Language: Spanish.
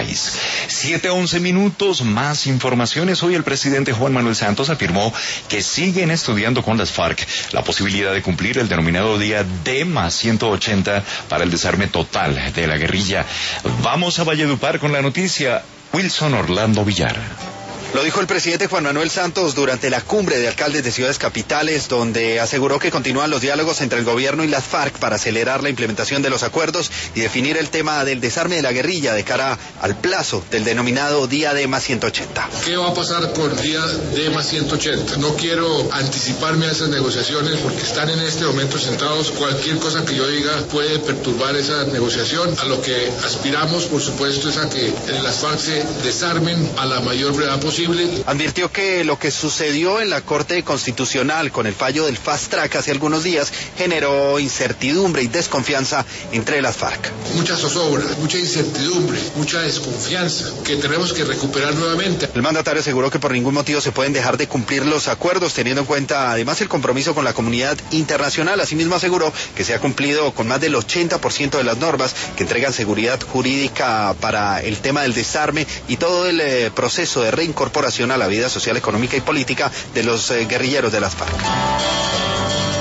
país. 7:11, más informaciones. Hoy el presidente Juan Manuel Santos afirmó que siguen estudiando con las FARC la posibilidad de cumplir el denominado día D+180 para el desarme total de la guerrilla. Vamos a Valledupar con la noticia. Wilson Orlando Villar. Lo dijo el presidente Juan Manuel Santos durante la cumbre de alcaldes de ciudades capitales, donde aseguró que continúan los diálogos entre el gobierno y las FARC para acelerar la implementación de los acuerdos y definir el tema del desarme de la guerrilla de cara al plazo del denominado día D+180. ¿Qué va a pasar con día D+180? No quiero anticiparme a esas negociaciones porque están en este momento sentados. Cualquier cosa que yo diga puede perturbar esa negociación. A lo que aspiramos, por supuesto, es a que las FARC se desarmen a la mayor brevedad posible. Advirtió que lo que sucedió en la Corte Constitucional con el fallo del Fast Track hace algunos días generó incertidumbre y desconfianza entre las FARC. Mucha zozobra, mucha incertidumbre, mucha desconfianza que tenemos que recuperar nuevamente. El mandatario aseguró que por ningún motivo se pueden dejar de cumplir los acuerdos, teniendo en cuenta además el compromiso con la comunidad internacional. Asimismo aseguró que se ha cumplido con más del 80% de las normas que entregan seguridad jurídica para el tema del desarme y todo el proceso de reincorporación a la vida social, económica y política de los guerrilleros de las FARC.